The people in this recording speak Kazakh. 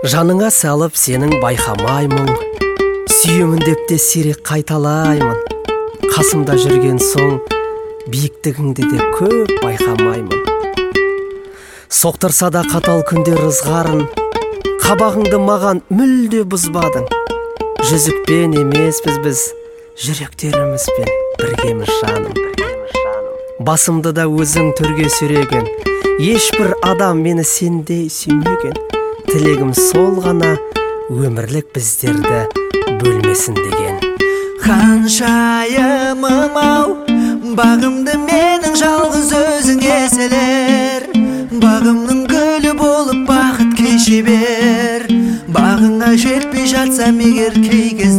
Жаныңа салып сенің байқамаймын, сүйемін деп те сирек қайталаймын. Қасымда жүрген соң биіктігіңді де көп байқамаймын. Соқтырса да қатал күндер ызғарын, қабағыңды маған мүлде бұзбадың. Жүзікпен емеспіз біз, жүректерімізбен біргеміз жаным. Басымды да өзің төрге сүйреген, ешбір адам мені сендей сүймеген. Тілегім сол ғана, өмірлік біздерді бөлмесін деген. Ханшайымым ау, бағымды менің жалғыз өзің еселер. Бағымның гүлі болып бақыт кеше бер. Бағыңа жетпей жатсам егер кей кез